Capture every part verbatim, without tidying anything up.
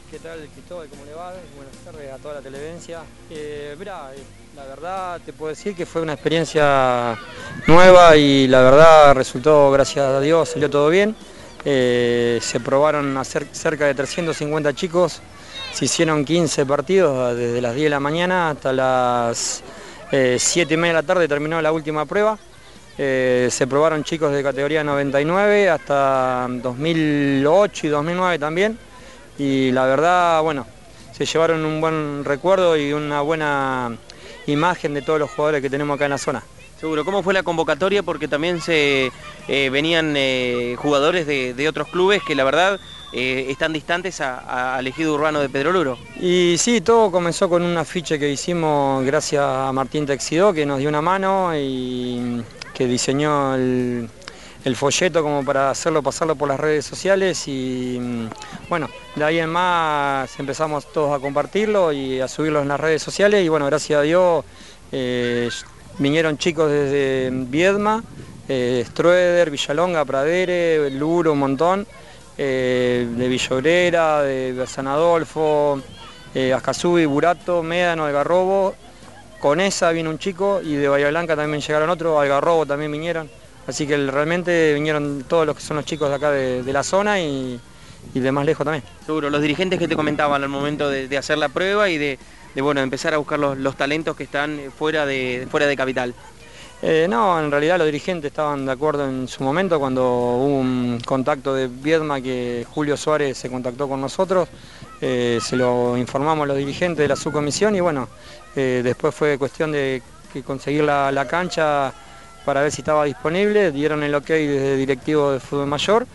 ¿Qué tal, Cristóbal? ¿Cómo le va? Buenas tardes a toda la televidencia. Eh, mirá, eh, la verdad te puedo decir que fue una experiencia nueva y la verdad resultó, gracias a Dios, salió todo bien. Eh, se probaron a cer- cerca de trescientos cincuenta chicos, se hicieron quince partidos desde las diez de la mañana hasta las eh, siete y media de la tarde terminó la última prueba. Eh, se probaron chicos de categoría noventa y nueve hasta dos mil ocho y dos mil nueve también. Y la verdad, bueno, se llevaron un buen recuerdo y una buena imagen de todos los jugadores que tenemos acá en la zona. Seguro, ¿cómo fue la convocatoria? Porque también se eh, venían eh, jugadores de, de otros clubes que la verdad eh, están distantes a- a- al ejido urbano de Pedro Luro. Y sí, todo comenzó con un afiche que hicimos gracias a Martín Texidó, que nos dio una mano y que diseñó el, el folleto como para hacerlo, pasarlo por las redes sociales y bueno, de ahí en más empezamos todos a compartirlo y a subirlo en las redes sociales y bueno, gracias a Dios eh, vinieron chicos desde Viedma, eh, Strueder, Villalonga, Pradere, Luro, un montón. Eh, de Villa Obrera, de San Adolfo, eh, Ascasubi, Burato, Médano, Algarrobo, Conesa vino un chico y de Bahía Blanca también llegaron otros, Algarrobo también vinieron, así que realmente vinieron todos los que son los chicos de acá de, de la zona y, y de más lejos también. Seguro, los dirigentes que te comentaban al momento de, de hacer la prueba y de, de, bueno, empezar a buscar los, los talentos que están fuera de, fuera de Capital. Eh, no, en realidad los dirigentes estaban de acuerdo en su momento cuando hubo un contacto de Viedma que Julio Suárez se contactó con nosotros, eh, se lo informamos a los dirigentes de la subcomisión y bueno, eh, después fue cuestión de que conseguir la, la cancha para ver si estaba disponible, dieron el ok desde directivo de fútbol mayor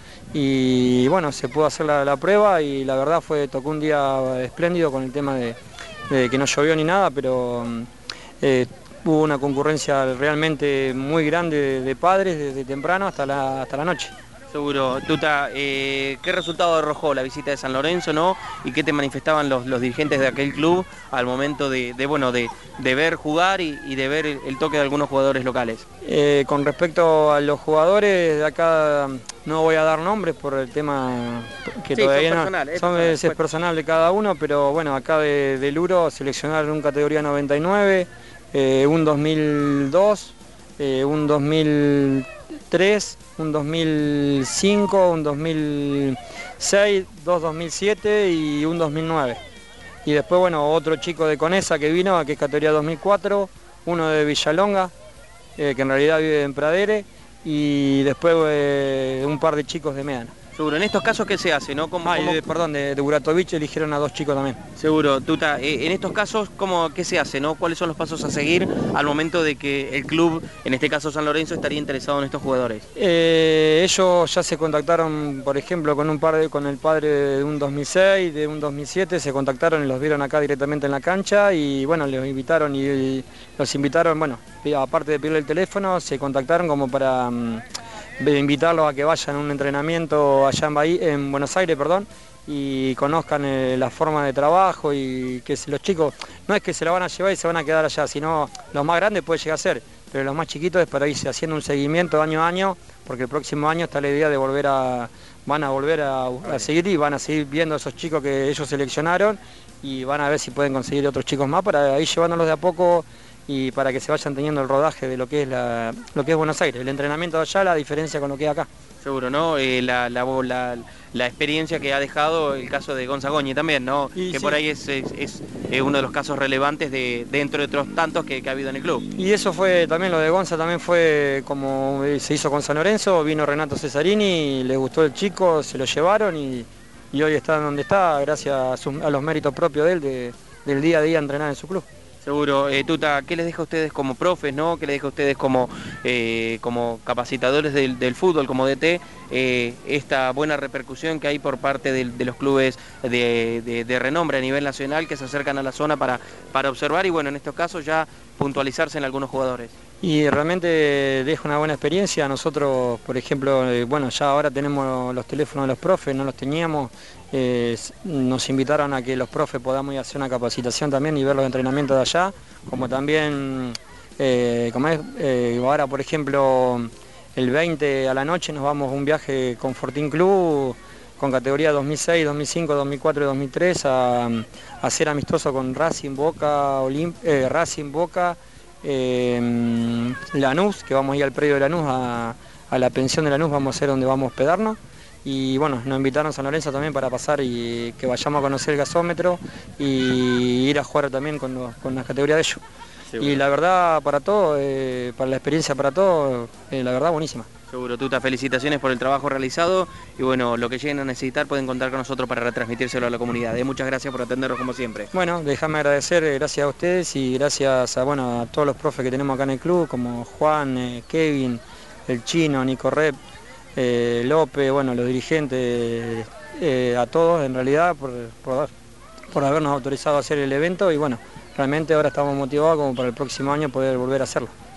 y bueno, se pudo hacer la, la prueba y la verdad fue, tocó un día espléndido con el tema de, de que no llovió ni nada, pero eh, hubo una concurrencia realmente muy grande de, de padres desde temprano hasta la, hasta la noche. Seguro. Tuta, eh, ¿qué resultado arrojó la visita de San Lorenzo, no? ¿Y qué te manifestaban los, los dirigentes de aquel club al momento de, de bueno, de, de ver jugar y, y de ver el, el toque de algunos jugadores locales? Eh, con respecto a los jugadores de acá, no voy a dar nombres por el tema que Sí, todavía son no, personales, es son, personal, es, es personal de cada uno, pero bueno, acá de, de Luro seleccionaron un categoría noventa y nueve, eh, un dos mil dos, eh, un dos mil tres, un dos mil cinco, un dos mil seis, dos dos mil siete y un dos mil nueve. Y después, bueno, otro chico de Conesa que vino, que es categoría dos mil cuatro, uno de Villalonga, eh, que en realidad vive en Pradere, y después eh, un par de chicos de Médano. Seguro. En estos casos, ¿qué se hace, no? ¿Cómo, Ah, y cómo... de, perdón, de, de Buratovich eligieron a dos chicos también. Seguro, Tuta, eh, en estos casos, ¿cómo, ¿qué se hace, no? ¿Cuáles son los pasos a seguir al momento de que el club, en este caso San Lorenzo, estaría interesado en estos jugadores? Eh, ellos ya se contactaron, por ejemplo, con un par de, con el padre de un dos mil seis, de un dos mil siete, se contactaron y los vieron acá directamente en la cancha y bueno, los invitaron y, y los invitaron, bueno, aparte de pedirle el teléfono, se contactaron como para um, invitarlos a que vayan a un entrenamiento allá en, Bahía, en Buenos Aires, perdón, y conozcan eh, la forma de trabajo y que los chicos, no es que se la van a llevar y se van a quedar allá, sino los más grandes puede llegar a ser, pero los más chiquitos es para irse haciendo un seguimiento año a año, porque el próximo año está la idea de volver a, van a volver a, a seguir y van a seguir viendo a esos chicos que ellos seleccionaron y van a ver si pueden conseguir otros chicos más para ir llevándolos de a poco y para que se vayan teniendo el rodaje de lo que es, la, lo que es Buenos Aires, el entrenamiento de allá, la diferencia con lo que es acá. Seguro, ¿no? Eh, la, la, la, la experiencia que ha dejado el caso de Gonzagoñi también, ¿no? Y que sí. por ahí es, es, es uno de los casos relevantes de, dentro de otros tantos que, que ha habido en el club. Y eso fue también, lo de Gonza también fue como se hizo con San Lorenzo, vino Renato Cesarini, le gustó el chico, se lo llevaron y, y hoy está donde está gracias a, sus, a los méritos propios de él, de, del día a día entrenar en su club. Seguro. Eh, Tuta, ¿qué les deja a ustedes como profes, no? ¿Qué les deja a ustedes como, eh, como capacitadores del, del fútbol, como D T, eh, esta buena repercusión que hay por parte de, de los clubes de, de, de renombre a nivel nacional que se acercan a la zona para, para observar y bueno, en estos casos ya puntualizarse en algunos jugadores? Y realmente deja una buena experiencia. Nosotros, por ejemplo, eh, bueno, ya ahora tenemos los teléfonos de los profes, no los teníamos. Eh, nos invitaron a que los profes podamos ir a hacer una capacitación también y ver los entrenamientos de allá, como también, eh, como es, eh, ahora por ejemplo, el veinte a la noche nos vamos a un viaje con Fortín Club, con categoría dos mil seis, dos mil cinco, dos mil cuatro y dos mil tres a, a hacer amistoso con Racing, Boca, Olimp eh, Racing, Boca, eh, Lanús, que vamos a ir al predio de Lanús, a, a la pensión de Lanús, vamos a ser donde vamos a hospedarnos. Y bueno, nos invitaron a San Lorenzo también para pasar y que vayamos a conocer el gasómetro y ir a jugar también con, los, con las categorías de ellos. Seguro. Y la verdad, para todo, eh, para la experiencia para todo, eh, la verdad, buenísima. Seguro, Tuta, felicitaciones por el trabajo realizado y bueno, lo que lleguen a necesitar pueden contar con nosotros para retransmitírselo a la comunidad. Eh, muchas gracias por atendernos como siempre. Bueno, déjame agradecer, eh, gracias a ustedes y gracias a, bueno, a todos los profes que tenemos acá en el club, como Juan, eh, Kevin, el Chino, Nico Rep, eh, López, bueno, los dirigentes, eh, a todos en realidad por, por, por habernos autorizado a hacer el evento y bueno, realmente ahora estamos motivados como para el próximo año poder volver a hacerlo.